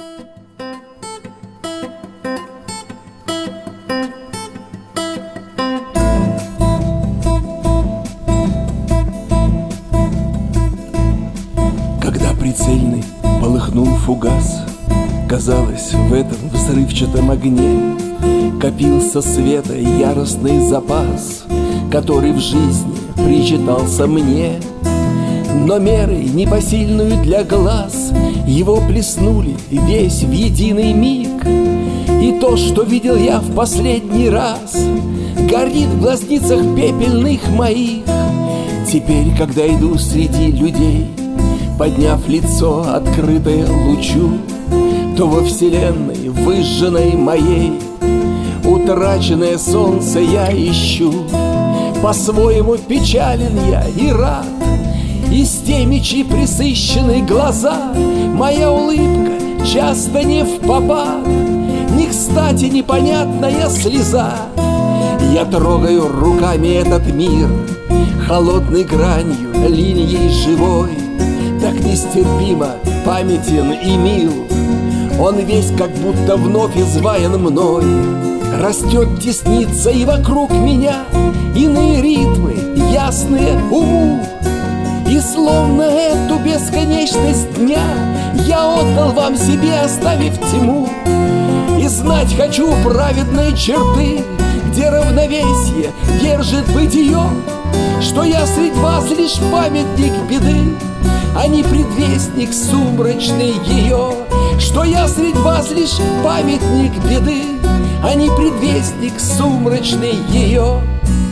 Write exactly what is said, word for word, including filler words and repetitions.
Когда прицельный полыхнул фугас, казалось, в этом взрывчатом огне копился света яростный запас, который в жизни причитался мне. Но мерой непосильную для глаз его плеснули весь в единый миг. И то, что видел я в последний раз, горит в глазницах пепельных моих. Теперь, когда иду среди людей, подняв лицо, открытое лучу, то во вселенной, выжженной моей, утраченное солнце я ищу. По-своему печален я и рад, и с теми, чьи пресыщены глаза, моя улыбка часто не впопад, не кстати непонятная слеза. Я трогаю руками этот мир, холодной гранью, линией живой, так нестерпимо памятен и мил. Он весь как будто вновь изваян мной. Растет, теснится и вокруг меня иные ритмы, ясные уму. И словно эту бесконечность дня я отдал вам себе, оставив тьму. И знать хочу праведные черты, где равновесие держит бытие, что я средь вас лишь памятник беды, а не предвестник сумрачный ее. Что я средь вас лишь памятник беды, а не предвестник сумрачный ее.